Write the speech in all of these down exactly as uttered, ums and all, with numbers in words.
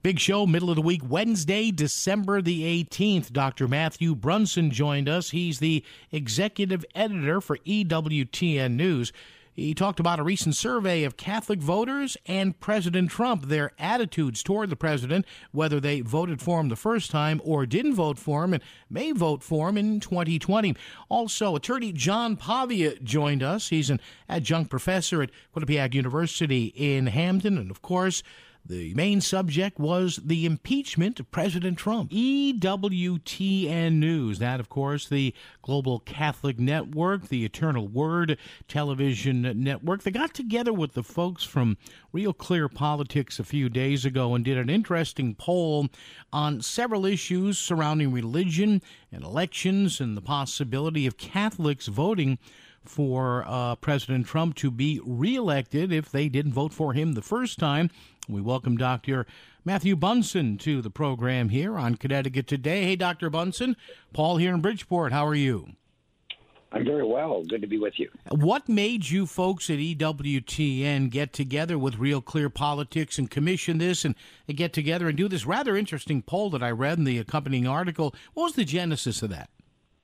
Big show, middle of the week, Wednesday, December the eighteenth. Doctor Matthew Brunson joined us. He's the executive editor for E W T N News. He talked about a recent survey of Catholic voters and President Trump, their attitudes toward the president, whether they voted for him the first time or didn't vote for him and may vote for him in twenty twenty. Also, attorney John Pavia joined us. He's an adjunct professor at Quinnipiac University in Hamden, and of course, the main subject was the impeachment of President Trump. E W T N News, that, of course, the Global Catholic Network, the Eternal Word television network. They got together with the folks from Real Clear Politics a few days ago and did an interesting poll on several issues surrounding religion and elections and the possibility of Catholics voting for uh, President Trump to be reelected if they didn't vote for him the first time. We welcome Doctor Matthew Bunson to the program here on Connecticut Today. Hey, Doctor Bunson. Paul here in Bridgeport. How are you? I'm very well. Good to be with you. What made you folks at E W T N get together with Real Clear Politics and commission this and get together and do this rather interesting poll that I read in the accompanying article? What was the genesis of that?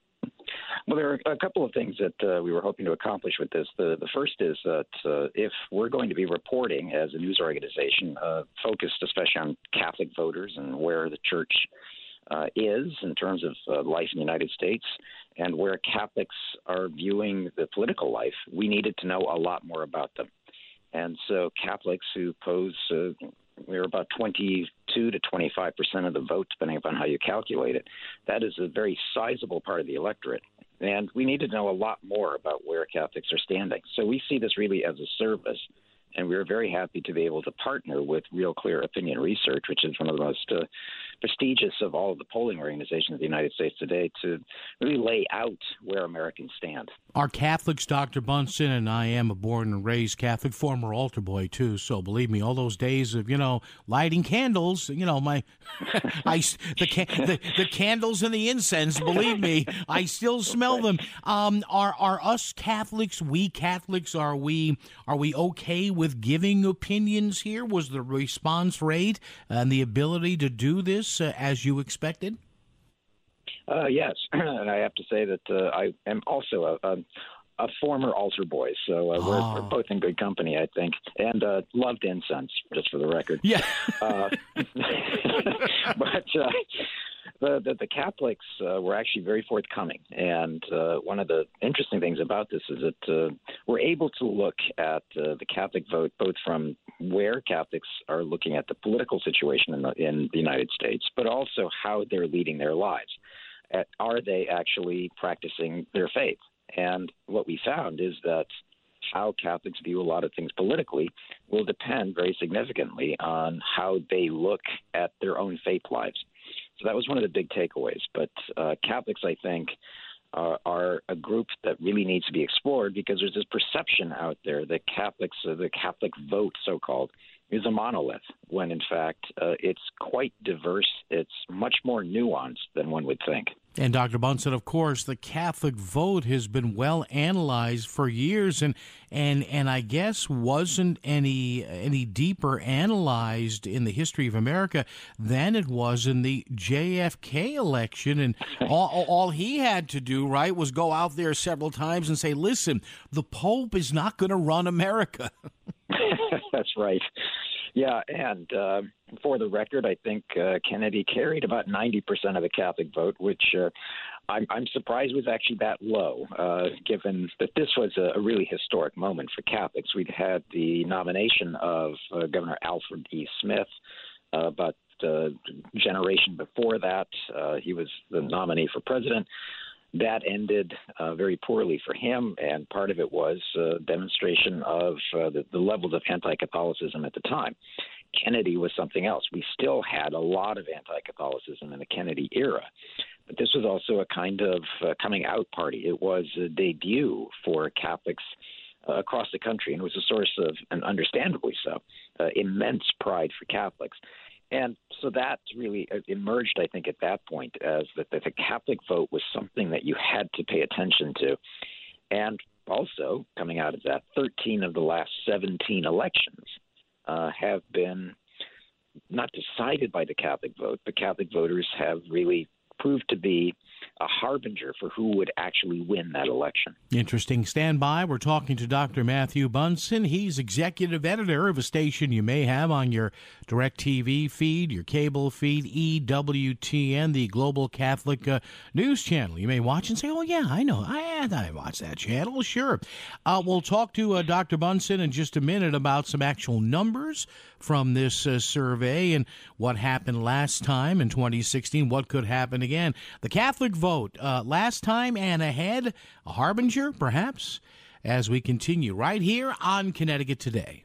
Well, there are a couple of things that uh, we were hoping to accomplish with this. The, the first is that uh, if we're going to be reporting as a news organization uh, focused especially on Catholic voters and where the church uh, is in terms of uh, life in the United States and where Catholics are viewing the political life, we needed to know a lot more about them. And so Catholics who pose uh, we're about twenty-two to twenty-five percent of the vote, depending upon how you calculate it. That is a very sizable part of the electorate. And we need to know a lot more about where Catholics are standing. So we see this really as a service, and we're very happy to be able to partner with Real Clear Opinion Research, which is one of the most uh, prestigious of all of the polling organizations in the United States today, to really lay out where Americans stand. Our Catholics, Doctor Bunson, and I am a born and raised Catholic, former altar boy, too. So believe me, all those days of, you know, lighting candles, you know, my, I, the, the the candles and the incense, believe me, I still smell them. Um, are are us Catholics, we Catholics, are we are we okay with giving opinions here? Was the response rate and the ability to do this uh, as you expected? Uh, yes, and I have to say that uh, I am also a, a, a former altar boy, so uh, oh. we're, we're both in good company, I think, and uh, loved incense, just for the record. Yeah. uh, but uh, the, the, the Catholics uh, were actually very forthcoming, and uh, one of the interesting things about this is that uh, we're able to look at uh, the Catholic vote both from where Catholics are looking at the political situation in the, in the United States, but also how they're leading their lives. At, are they actually practicing their faith? And what we found is that how Catholics view a lot of things politically will depend very significantly on how they look at their own faith lives. So that was one of the big takeaways. But uh, Catholics, I think, uh, are a group that really needs to be explored because there's this perception out there that Catholics, uh, the Catholic vote, so-called, is a monolith, when in fact uh, it's quite diverse. It's much more nuanced than one would think. And Doctor Bunson, of course, the Catholic vote has been well analyzed for years, and and and I guess wasn't any any deeper analyzed in the history of America than it was in the J F K election. And all, all he had to do, right, was go out there several times and say, "Listen, the Pope is not going to run America." That's right. Yeah, and uh, for the record, I think uh, Kennedy carried about ninety percent of the Catholic vote, which uh, I'm, I'm surprised was actually that low, uh, given that this was a, a really historic moment for Catholics. We'd had the nomination of uh, Governor Alfred E. Smith uh, about a generation before that. Uh, he was the nominee for president. That ended uh, very poorly for him, and part of it was a demonstration of uh, the, the levels of anti-Catholicism at the time. Kennedy was something else. We still had a lot of anti-Catholicism in the Kennedy era, but this was also a kind of uh, coming out party. It was a debut for Catholics uh, across the country, and it was a source of, and understandably so, uh, immense pride for Catholics. And so that really emerged, I think, at that point as that the Catholic vote was something that you had to pay attention to. And also, coming out of that, thirteen of the last seventeen elections uh, have been not decided by the Catholic vote, but Catholic voters have really proved to be a harbinger for who would actually win that election. Interesting. Stand by. We're talking to Doctor Matthew Bunson. He's executive editor of a station you may have on your DirecTV feed, your cable feed, E W T N, the Global Catholic uh, News Channel. You may watch and say, oh, yeah, I know. I, I watch that channel. Sure. Uh, we'll talk to uh, Doctor Bunson in just a minute about some actual numbers from this uh, survey and what happened last time in twenty sixteen, what could happen again. The Catholic vote, uh, last time and ahead, a harbinger, perhaps, as we continue right here on Connecticut Today.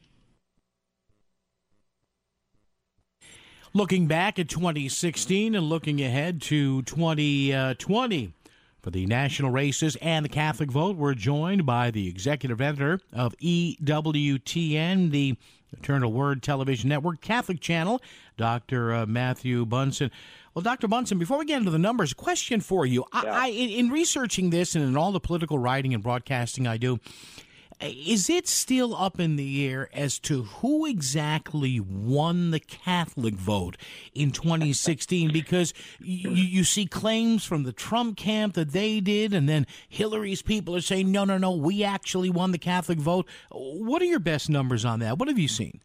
Looking back at twenty sixteen and looking ahead to twenty twenty. For the national races and the Catholic vote, we're joined by the executive editor of E W T N, the Eternal Word Television Network Catholic channel, Doctor Uh, Matthew Bunson. Well, Doctor Bunson, before we get into the numbers, a question for you. I, Yeah. I, in, in researching this and in all the political writing and broadcasting I do, is it still up in the air as to who exactly won the Catholic vote in twenty sixteen? Because you, you see claims from the Trump camp that they did, and then Hillary's people are saying, no, no, no, we actually won the Catholic vote. What are your best numbers on that? What have you seen?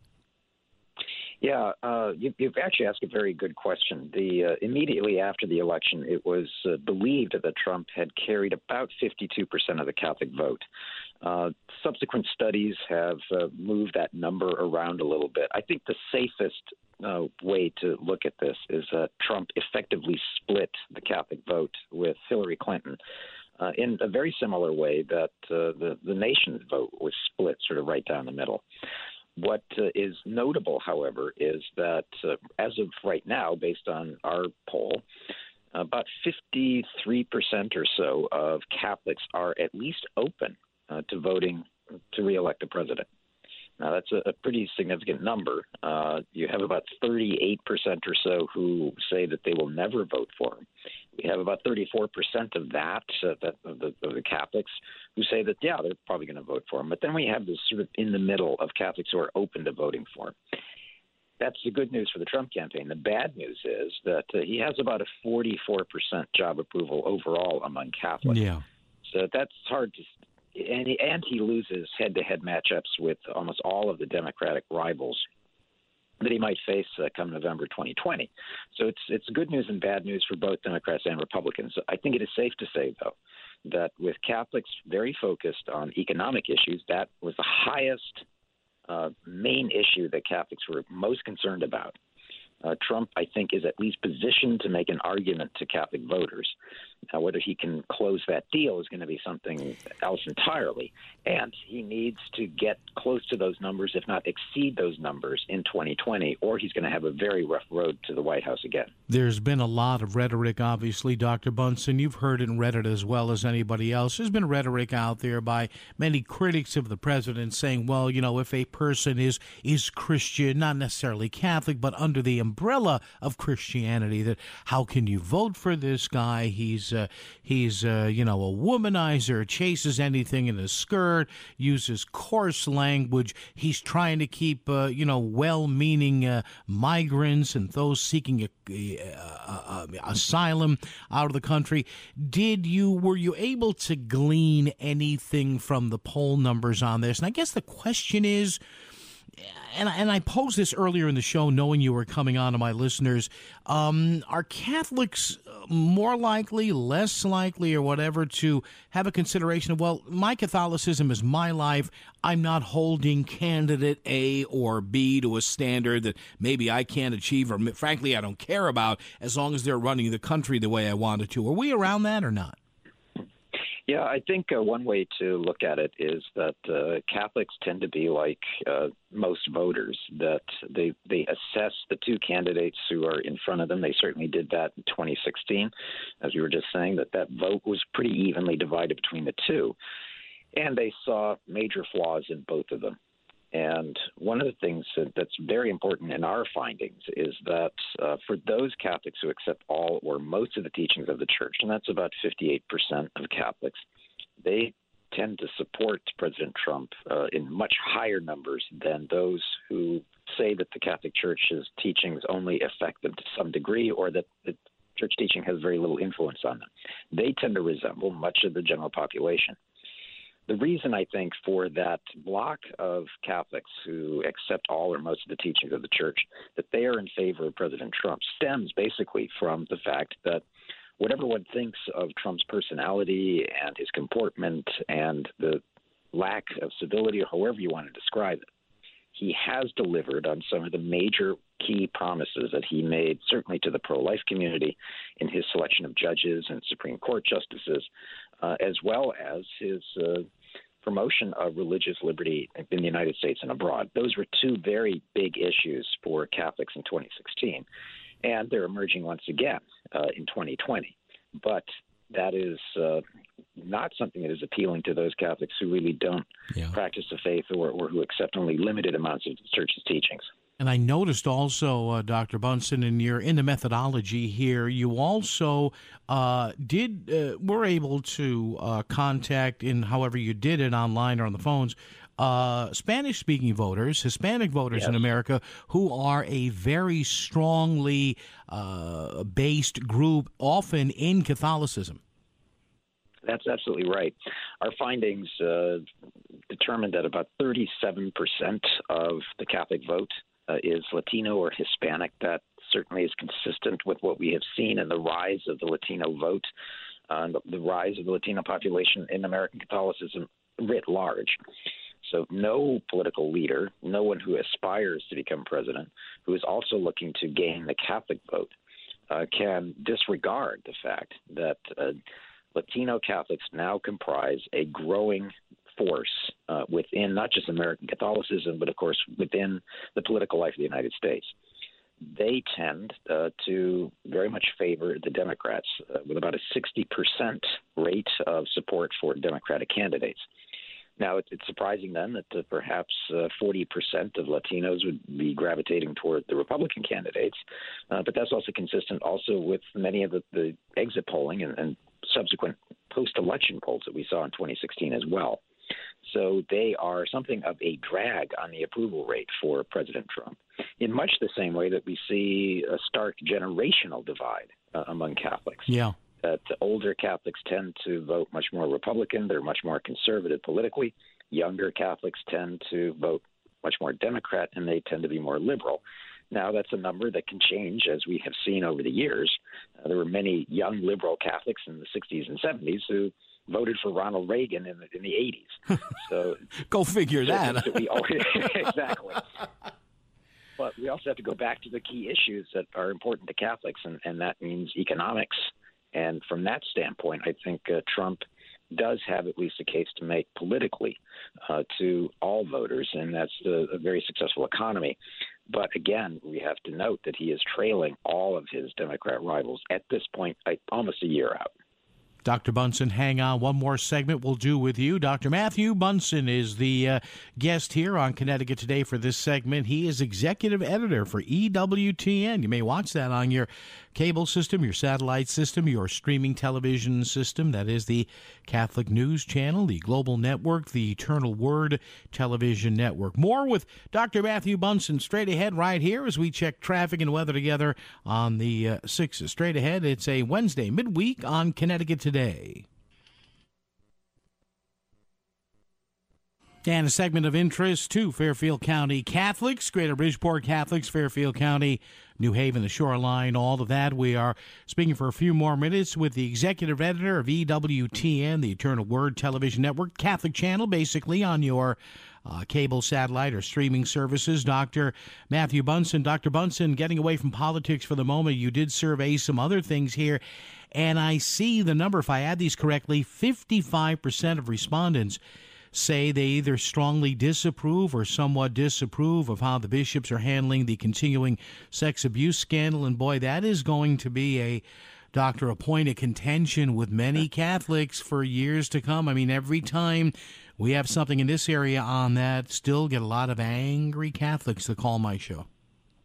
Yeah, uh, you, you've actually asked a very good question. The uh, immediately after the election, it was uh, believed that Trump had carried about fifty-two percent of the Catholic vote. Uh, subsequent studies have uh, moved that number around a little bit. I think the safest uh, way to look at this is that Trump effectively split the Catholic vote with Hillary Clinton uh, in a very similar way that uh, the, the nation's vote was split sort of right down the middle. What uh, is notable, however, is that uh, as of right now, based on our poll, about fifty-three percent or so of Catholics are at least open uh, to voting to reelect the president. Now, that's a, a pretty significant number. Uh, you have about thirty-eight percent or so who say that they will never vote for him. We have about thirty-four percent of that, uh, that of, the, of the Catholics, who say that, yeah, they're probably going to vote for him. But then we have this sort of in the middle of Catholics who are open to voting for him. That's the good news for the Trump campaign. The bad news is that uh, he has about a forty-four percent job approval overall among Catholics. Yeah. So that's hard to and he, and he loses head-to-head matchups with almost all of the Democratic rivals that he might face uh, come November twenty twenty. So it's it's good news and bad news for both Democrats and Republicans. I think it is safe to say, though, that with Catholics very focused on economic issues, that was the highest uh, main issue that Catholics were most concerned about. Uh, Trump, I think, is at least positioned to make an argument to Catholic voters. Now, whether he can close that deal is going to be something else entirely. And he needs to get close to those numbers, if not exceed those numbers in twenty twenty, or he's going to have a very rough road to the White House again. There's been a lot of rhetoric, obviously, Doctor Bunson. You've heard it and read it as well as anybody else. There's been rhetoric out there by many critics of the president saying, well, you know, if a person is is Christian, not necessarily Catholic, but under the umbrella of Christianity, that how can you vote for this guy? He's, uh, he's uh, you know, a womanizer, chases anything in a skirt, uses coarse language. He's trying to keep, uh, you know, well-meaning uh, migrants and those seeking a, a, a, a asylum out of the country. Did you, were you able to glean anything from the poll numbers on this? And I guess the question is, And, and I posed this earlier in the show, knowing you were coming on to my listeners, um, are Catholics more likely, less likely, or whatever, to have a consideration of, well, my Catholicism is my life. I'm not holding candidate A or B to a standard that maybe I can't achieve, or frankly, I don't care about, as long as they're running the country the way I wanted to. Are we around that or not? Yeah, I think uh, one way to look at it is that uh, Catholics tend to be like uh, most voters, that they they assess the two candidates who are in front of them. They certainly did that in twenty sixteen, as we were just saying, that that vote was pretty evenly divided between the two. And they saw major flaws in both of them. And one of the things that, that's very important in our findings is that uh, for those Catholics who accept all or most of the teachings of the Church, and that's about fifty-eight percent of Catholics, they tend to support President Trump uh, in much higher numbers than those who say that the Catholic Church's teachings only affect them to some degree, or that the church teaching has very little influence on them. They tend to resemble much of the general population. The reason, I think, for that block of Catholics who accept all or most of the teachings of the church, that they are in favor of President Trump, stems basically from the fact that whatever one thinks of Trump's personality and his comportment and the lack of civility, or however you want to describe it, he has delivered on some of the major key promises that he made, certainly to the pro-life community in his selection of judges and Supreme Court justices, uh, as well as his uh, promotion of religious liberty in the United States and abroad. Those were two very big issues for Catholics in twenty sixteen, and they're emerging once again uh, in twenty twenty. But that is uh, not something that is appealing to those Catholics who really don't yeah. practice the faith, or, or who accept only limited amounts of the church's teachings. And I noticed also, uh, Doctor Bunson, in your in the methodology here, you also uh, did uh, were able to uh, contact, in however you did it, online or on the phones, uh, Spanish-speaking voters, Hispanic voters yes. in America, who are a very strongly uh, based group, often in Catholicism. That's absolutely right. Our findings uh, determined that about thirty-seven percent of the Catholic vote uh, is Latino or Hispanic. That certainly is consistent with what we have seen in the rise of the Latino vote, uh, the, the rise of the Latino population in American Catholicism writ large. So no political leader, no one who aspires to become president, who is also looking to gain the Catholic vote, uh, can disregard the fact that uh, Latino Catholics now comprise a growing force uh, within not just American Catholicism, but of course within the political life of the United States. They tend uh, to very much favor the Democrats, uh, with about a sixty percent rate of support for Democratic candidates. Now, it's surprising then that uh, perhaps uh, forty percent of Latinos would be gravitating toward the Republican candidates, uh, but that's also consistent also with many of the, the exit polling and, and subsequent post-election polls that we saw in twenty sixteen as well. So they are something of a drag on the approval rate for President Trump, in much the same way that we see a stark generational divide uh, among Catholics. Yeah. That older Catholics tend to vote much more Republican. They're much more conservative politically. Younger Catholics tend to vote much more Democrat, and they tend to be more liberal. Now, that's a number that can change, as we have seen over the years. Uh, there were many young liberal Catholics in the sixties and seventies who voted for Ronald Reagan in the, in the eighties. So go figure that. that we always, exactly. But we also have to go back to the key issues that are important to Catholics, and, and that means economics. And from that standpoint, I think uh, Trump does have at least a case to make politically uh, to all voters, and that's a, a very successful economy. But again, we have to note that he is trailing all of his Democrat rivals at this point, like, almost a year out. Doctor Bunson, hang on. One more segment we'll do with you. Doctor Matthew Bunson is the uh, guest here on Connecticut Today for this segment. He is executive editor for E W T N. You may watch that on your cable system, your satellite system, your streaming television system. That is the Catholic News Channel, the Global Network, the Eternal Word Television Network. More with Doctor Matthew Bunson straight ahead right here as we check traffic and weather together on the uh, sixth. Straight ahead, it's a Wednesday midweek on Connecticut Today. And a segment of interest to Fairfield County Catholics, Greater Bridgeport Catholics, Fairfield County, New Haven, the Shoreline, all of that. We are speaking for a few more minutes with the executive editor of E W T N, the Eternal Word Television Network, Catholic channel, basically on your uh, cable, satellite, or streaming services. Doctor Matthew Bunson. Doctor Bunson, getting away from politics for the moment, you did survey some other things here, and I see the number, if I add these correctly, fifty-five percent of respondents say they either strongly disapprove or somewhat disapprove of how the bishops are handling the continuing sex abuse scandal. And boy, that is going to be a, doctor, a point of contention with many Catholics for years to come. I mean, every time we have something in this area on that, still get a lot of angry Catholics to call my show.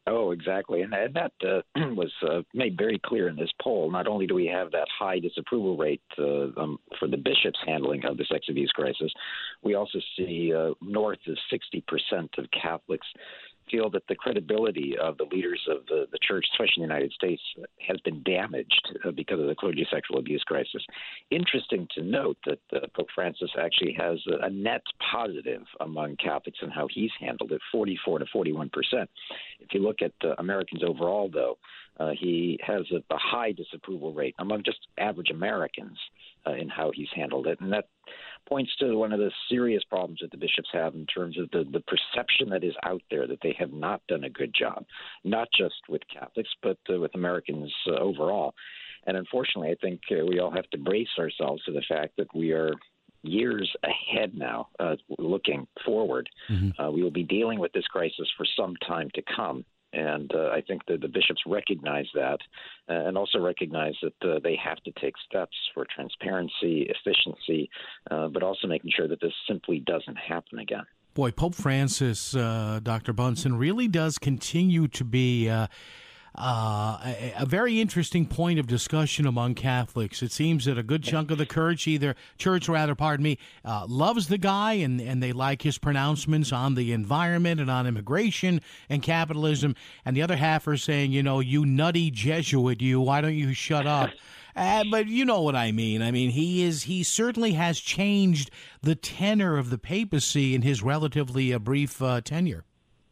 Oh, exactly. And, and that uh, was uh, made very clear in this poll. Not only do we have that high disapproval rate uh, um, for the bishop's handling of the sex abuse crisis, we also see uh, north of sixty percent of Catholics feel that the credibility of the leaders of the, the church, especially in the United States, has been damaged uh, because of the clergy sexual abuse crisis. Interesting to note that uh, Pope Francis actually has a, a net positive among Catholics in how he's handled it, forty-four to forty-one percent. If you look at uh, Americans overall, though, uh, he has a, a high disapproval rate among just average Americans uh, in how he's handled it. And that points to one of the serious problems that the bishops have in terms of the, the perception that is out there that they have not done a good job, not just with Catholics, but uh, with Americans uh, overall. And unfortunately, I think uh, we all have to brace ourselves to the fact that we are years ahead now, uh, looking forward. Mm-hmm. Uh, we will be dealing with this crisis for some time to come. And uh, I think that the bishops recognize that uh, and also recognize that uh, they have to take steps for transparency, efficiency, uh, but also making sure that this simply doesn't happen again. Boy, Pope Francis, uh, Doctor Bunson, really does continue to be uh, uh, a, a very interesting point of discussion among Catholics. It seems that a good chunk of the church, either church rather, pardon me, uh, loves the guy and, and they like his pronouncements on the environment and on immigration and capitalism. And the other half are saying, you know, you nutty Jesuit, you, why don't you shut up? Uh, but you know what I mean. I mean, he is he certainly has changed the tenor of the papacy in his relatively uh, brief uh, tenure.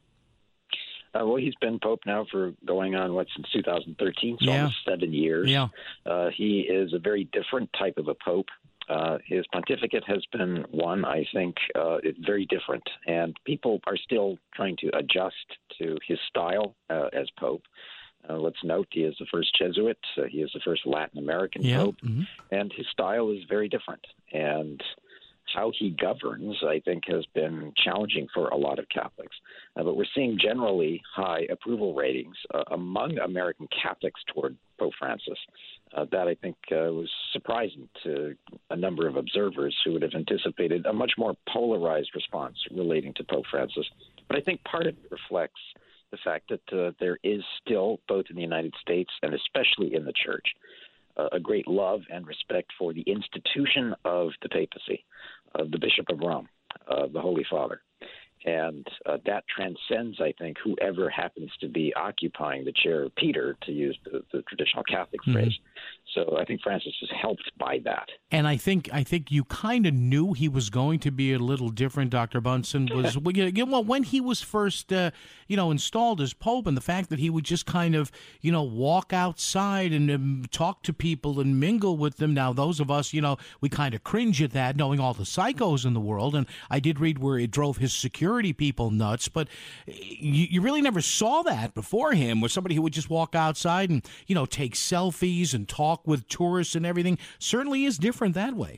Uh, well, he's been Pope now for going on, what, since two thousand thirteen, so yeah. almost seven years. Yeah. Uh, he is a very different type of a Pope. Uh, his pontificate has been one, I think, uh, very different. And people are still trying to adjust to his style uh, as Pope. Uh, let's note he is the first Jesuit. Uh, he is the first Latin American yeah. Pope. Mm-hmm. And his style is very different. And how he governs, I think, has been challenging for a lot of Catholics. Uh, but we're seeing generally high approval ratings uh, among American Catholics toward Pope Francis. Uh, that, I think, uh, was surprising to a number of observers who would have anticipated a much more polarized response relating to Pope Francis. But I think part of it reflects the fact that uh, there is still, both in the United States and especially in the Church, uh, a great love and respect for the institution of the papacy, of the Bishop of Rome, uh, the Holy Father. And uh, that transcends, I think, whoever happens to be occupying the chair of Peter, to use the, the traditional Catholic mm-hmm. phrase. So I think Francis is helped by that. And I think I think you kind of knew he was going to be a little different, Doctor Bunson, was well, when he was first, uh, you know, installed as Pope, and the fact that he would just kind of, you know, walk outside and um, talk to people and mingle with them. Now, those of us, you know, we kind of cringe at that, knowing all the psychos in the world. And I did read where it drove his security people nuts, but you, you really never saw that before him, where somebody who would just walk outside and, you know, take selfies and talk with tourists and everything. Certainly is different that way.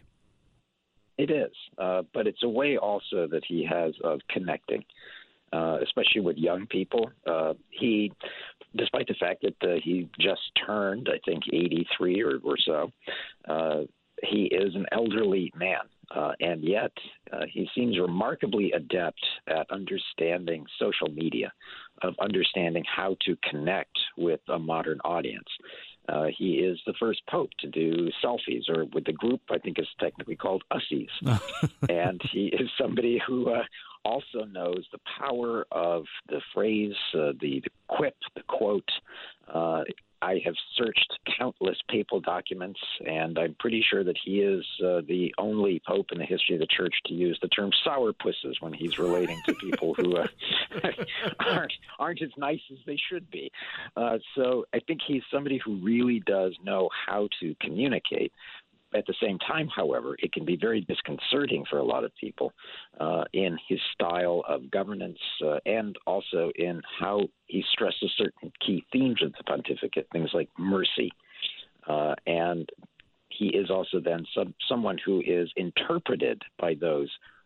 It is, uh, but it's a way also that he has of connecting, uh, especially with young people. Uh, he, despite the fact that uh, he just turned, I think, eighty-three or, or so, uh, he is an elderly man. Uh, and yet uh, he seems remarkably adept at understanding social media, of understanding how to connect with a modern audience. Uh, he is the first pope to do selfies, or with the group, I think it's technically called Ussies. And he is somebody who uh, also knows the power of the phrase, uh, the, the quip, the quote. Uh, I have searched countless papal documents, and I'm pretty sure that he is uh, the only pope in the history of the church to use the term sourpusses when he's relating to people who uh, aren't, aren't as nice as they should be. Uh, so I think he's somebody who really does know how to communicate. At the same time, however, it can be very disconcerting for a lot of people uh, in his style of governance uh, and also in how he stresses certain key themes of the pontificate, things like mercy. Uh, and he is also then some, someone who is interpreted by those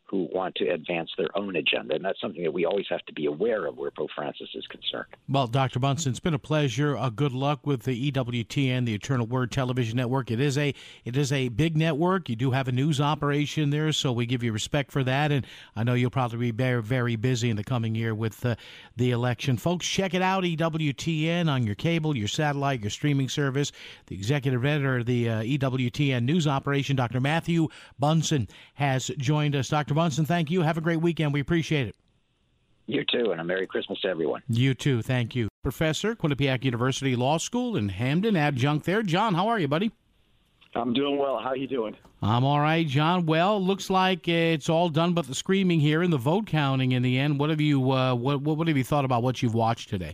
who want to advance their own agenda. And that's something that we always have to be aware of where Pope Francis is concerned. Well, Doctor Bunson, it's been a pleasure. Uh, good luck with the E W T N, the Eternal Word Television Network. It is a it is a big network. You do have a news operation there, so we give you respect for that. And I know you'll probably be very, very busy in the coming year with uh, the election. Folks, check it out, E W T N, on your cable, your satellite, your streaming service. The executive editor of the uh, E W T N news operation, Doctor Matthew Bunson, has joined us. Doctor Bunson, thank you. Have a great weekend. We appreciate it. You too, and a Merry Christmas to everyone. You too. Thank you. Professor, Quinnipiac University Law School in Hamden, adjunct there. John, how are you, buddy? I'm doing well. How are you doing? I'm all right, John. Well, looks like it's all done but the screaming here and the vote counting in the end. What have you uh, what, what have you thought about what you've watched today?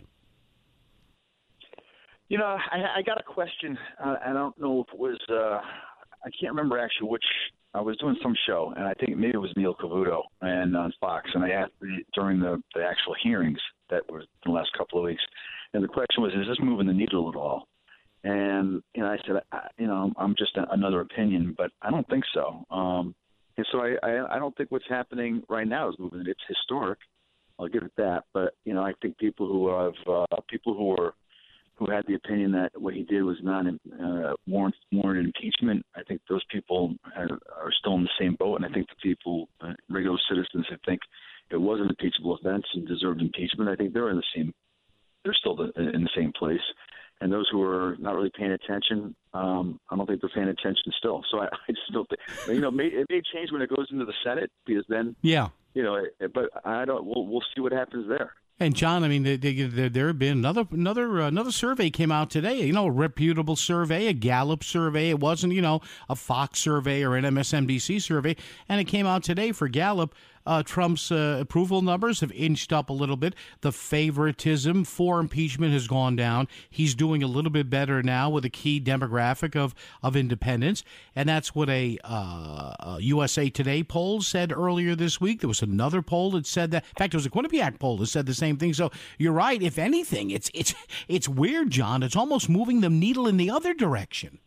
You know, I, I got a question. Uh, I don't know if it was uh, I can't remember actually which. I was doing some show, and I think maybe it was Neil Cavuto and on Fox, and I asked the, during the, the actual hearings that were in the last couple of weeks, and the question was, is this moving the needle at all? And you know, I said, I, you know, I'm just a, another opinion, but I don't think so. Um, and so I, I, I don't think what's happening right now is moving it. It's historic. I'll give it that. But you know, I think people who have uh, people who are who had the opinion that what he did was not uh, warrant, warranted impeachment, I think those people are, are still in the same boat. And I think the people, uh, regular citizens who think it was an impeachable offense and deserved impeachment, I think they're in the same, they're still the, in the same place. And those who are not really paying attention, um, I don't think they're paying attention still. So I, I just don't think, you know, it may, it may change when it goes into the Senate because then, yeah, you know, but I don't, we'll, we'll see what happens there. And John, I mean, there, there, there have been another another uh, another survey came out today. You know, a reputable survey, a Gallup survey. It wasn't, you know, a Fox survey or an M S N B C survey, and it came out today for Gallup. Uh, Trump's uh, approval numbers have inched up a little bit. The favoritism for impeachment has gone down. He's doing a little bit better now with a key demographic of, of independents. And that's what a, uh, a U S A Today poll said earlier this week. There was another poll that said that. In fact, it was a Quinnipiac poll that said the same thing. So you're right. If anything, it's it's it's weird, John. It's almost moving the needle in the other direction.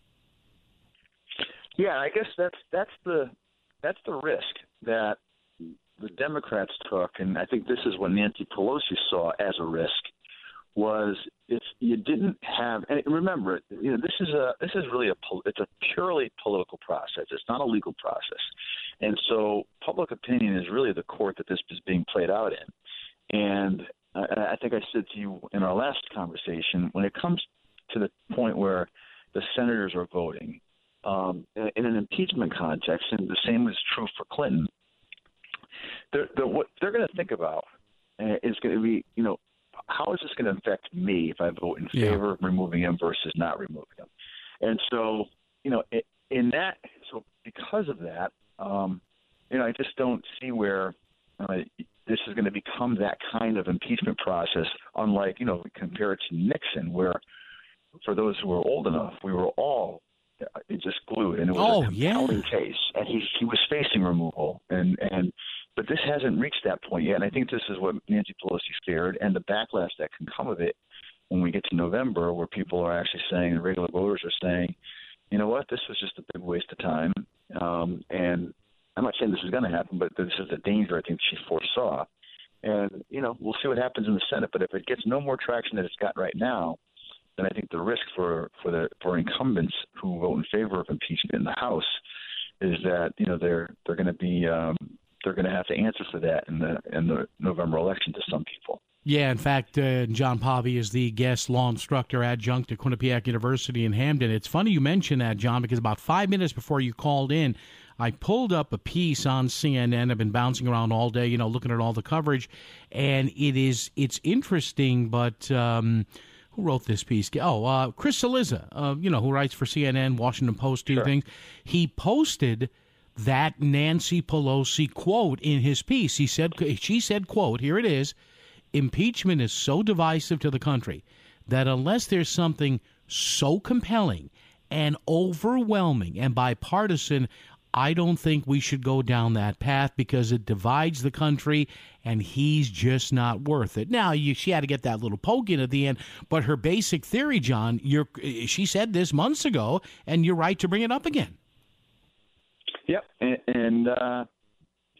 Yeah, I guess that's that's the that's the risk that the Democrats took, and I think this is what Nancy Pelosi saw as a risk, was if you didn't have, and remember, you know, this is a this is really a it's a purely political process. It's not a legal process, and so public opinion is really the court that this is being played out in. And I, I think I said to you in our last conversation, when it comes to the point where the senators are voting um, in an impeachment context, and the same is true for Clinton. They're, they're, what they're going to think about uh, is going to be, you know, how is this going to affect me if I vote in favor yeah. of removing him versus not removing him? And so, you know, in that, so because of that, um, you know, I just don't see where uh, this is going to become that kind of impeachment process, unlike, you know, compare it to Nixon, where for those who are old enough, we were all it just glued, and it was oh, a compelling yeah. case, and he he was facing removal, and and but this hasn't reached that point yet, and I think this is what Nancy Pelosi feared, and the backlash that can come of it when we get to November, where people are actually saying, the regular voters are saying, you know what, this was just a big waste of time, um, and I'm not saying this is going to happen, but this is the danger I think she foresaw, and you know we'll see what happens in the Senate, but if it gets no more traction than it's got right now, then I think the risk for, for the for incumbents who vote in favor of impeachment in the House is that you know they're they're going to be um, they're going to have to answer for that in the in the November election to some people. Yeah, in fact, uh, John Pavi is the guest law instructor adjunct at Quinnipiac University in Hamden. It's funny you mention that, John, because about five minutes before you called in, I pulled up a piece on C N N. I've been bouncing around all day, you know, looking at all the coverage, and it is it's interesting, but. Um, Who wrote this piece? Oh, uh, Chris Cillizza, uh, you know, who writes for C N N, Washington Post, two sure. things. He posted that Nancy Pelosi quote in his piece. He said, she said, quote, here it is, impeachment is so divisive to the country that unless there's something so compelling and overwhelming and bipartisan, I don't think we should go down that path because it divides the country, and he's just not worth it. Now, you, she had to get that little poke in at the end, but her basic theory, John, you're, she said this months ago, and you're right to bring it up again. Yep, and, and uh,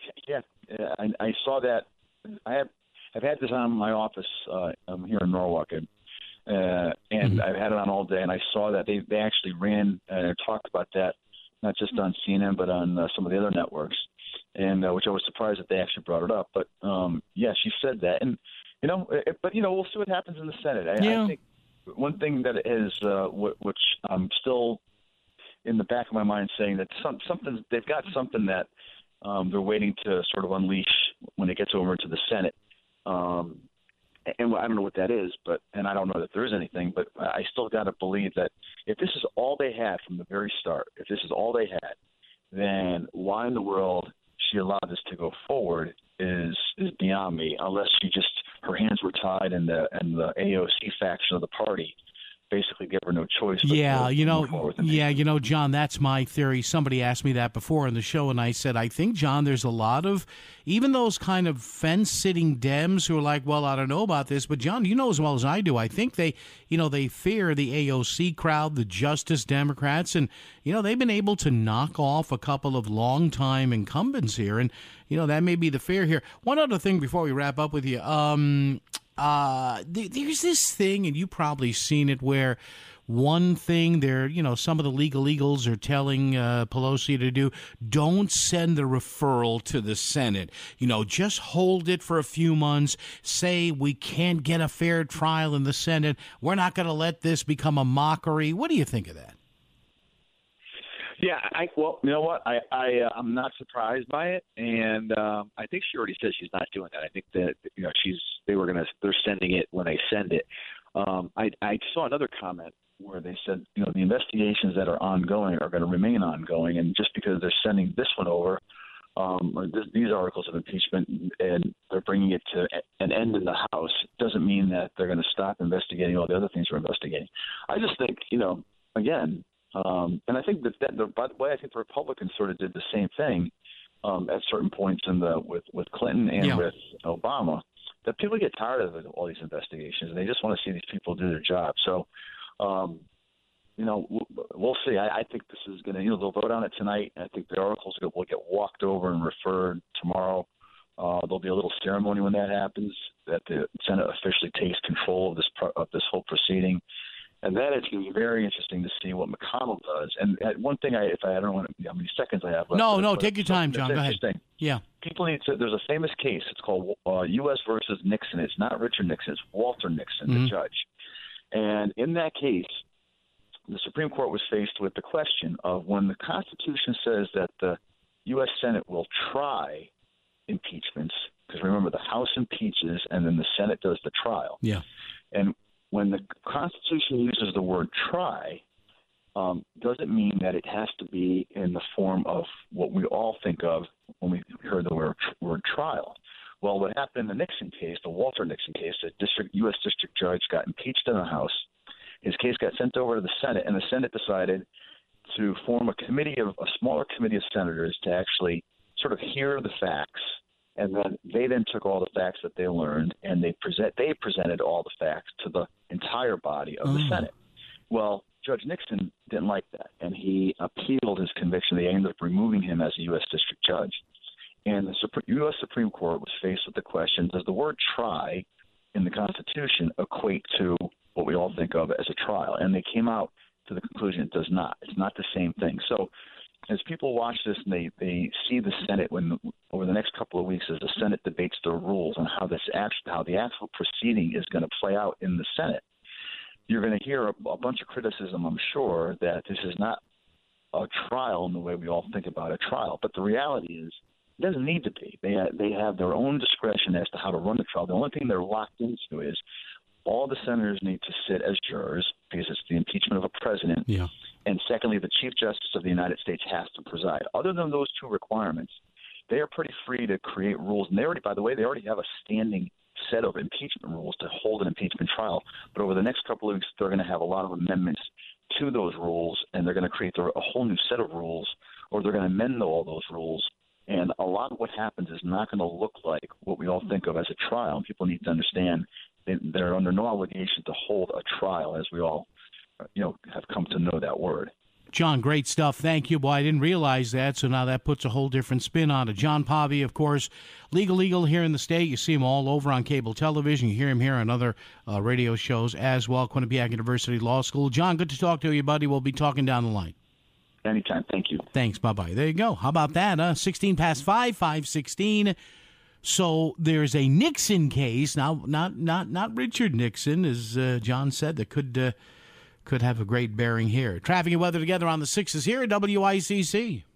Yeah, I, I saw that. I have I've had this on in my office. Uh, I'm here in Norwalk, and, uh, and mm-hmm. I've had it on all day. And I saw that they they actually ran and talked about that, not just on C N N but on uh, some of the other networks, and uh, which I was surprised that they actually brought it up. But um, yeah, she said that, and you know, it, but you know, we'll see what happens in the Senate. I, yeah. I think one thing that is uh, w- which I'm still in the back of my mind saying that some something they've got something that um, they're waiting to sort of unleash when it gets over to the Senate. Um, and I don't know what that is, but and I don't know that there is anything, but I still got to believe that if this is all they had from the very start, if this is all they had, then why in the world she allowed this to go forward is is beyond me. Unless she just her hands were tied and the and the A O C faction of the party basically give her no choice. But yeah, to you know, yeah, you know, John, that's my theory. Somebody asked me that before in the show, and I said, I think, John, there's a lot of, even those kind of fence-sitting Dems who are like, well, I don't know about this, but John, you know as well as I do, I think they, you know, they fear the A O C crowd, the Justice Democrats, and, you know, they've been able to knock off a couple of longtime incumbents here, and, you know, that may be the fear here. One other thing before we wrap up with you, um... Uh, there's this thing, and you've probably seen it, where one thing they're, you know, some of the legal eagles are telling uh, Pelosi to do, don't send the referral to the Senate. You know, just hold it for a few months. Say we can't get a fair trial in the Senate. We're not going to let this become a mockery. What do you think of that? Yeah, I well, you know what? I, I uh, I'm not surprised by it, and um, I think she already said she's not doing that. I think that you know she's they were gonna they're sending it when they send it. Um, I I saw another comment where they said you know the investigations that are ongoing are going to remain ongoing, and just because they're sending this one over, um, or this, these articles of impeachment, and they're bringing it to an end in the House, doesn't mean that they're going to stop investigating all the other things they're investigating. I just think you know again. Um, and I think that, that the, by the way, I think the Republicans sort of did the same thing um, at certain points in the with, with Clinton and yeah. with Obama. That people get tired of all these investigations, and they just want to see these people do their job. So, um, you know, we'll, we'll see. I, I think this is going to, you know, they'll vote on it tonight. I think the articles will get walked over and referred tomorrow. Uh, there'll be a little ceremony when that happens, that the Senate officially takes control of this of this whole proceeding. And then it's going to be very interesting to see what McConnell does. And one thing, I, if I, I don't know how many seconds I have left. No, no, take your time, John. Go ahead. Yeah. People need to. There's a famous case. It's called uh, U S versus Nixon. It's not Richard Nixon. It's Walter Nixon, mm-hmm. the judge. And in that case, the Supreme Court was faced with the question of when the Constitution says that the U S Senate will try impeachments, because remember, the House impeaches and then the Senate does the trial. Yeah. And when the Constitution uses the word try, um, doesn't mean that it has to be in the form of what we all think of when we hear the word, word trial. Well, what happened in the Nixon case, the Walter Nixon case, the district U S district judge got impeached in the House. His case got sent over to the Senate, and the Senate decided to form a committee of a smaller committee of senators to actually sort of hear the facts. And then they then took all the facts that they learned, and they present they presented all the facts to the entire body of the mm. Senate. Well, Judge Nixon didn't like that, and he appealed his conviction. They ended up removing him as a U S district judge. And the Supreme, U S Supreme Court was faced with the question, does the word try in the Constitution equate to what we all think of as a trial? And they came out to the conclusion it does not. It's not the same thing. So as people watch this and they, they see the Senate when over the next couple of weeks as the Senate debates their rules on how this actually, how the actual proceeding is going to play out in the Senate, you're going to hear a, a bunch of criticism, I'm sure, that this is not a trial in the way we all think about a trial. But the reality is it doesn't need to be. They have, they have their own discretion as to how to run the trial. The only thing they're locked into is all the senators need to sit as jurors because it's the impeachment of a president. Yeah. And secondly, the Chief Justice of the United States has to preside. Other than those two requirements, they are pretty free to create rules. And they already, by the way, they already have a standing set of impeachment rules to hold an impeachment trial. But over the next couple of weeks, they're going to have a lot of amendments to those rules, and they're going to create a whole new set of rules, or they're going to amend all those rules. And a lot of what happens is not going to look like what we all think of as a trial. And people need to understand that they're under no obligation to hold a trial, as we all, you know, have come to know that word. John, great stuff. Thank you. Boy, I didn't realize that, so now that puts a whole different spin on it. John Pavia, of course, Legal Eagle here in the state. You see him all over on cable television. You hear him here on other uh, radio shows as well, Quinnipiac University Law School. John, good to talk to you, buddy. We'll be talking down the line. Anytime. Thank you. Thanks. Bye-bye. There you go. How about that? Uh, sixteen past five, five sixteen. So there's a Nixon case. Now, not not not Richard Nixon, as uh, John said, that could... Uh, could have a great bearing here. Traffic and weather together on the sixes here at W I C C.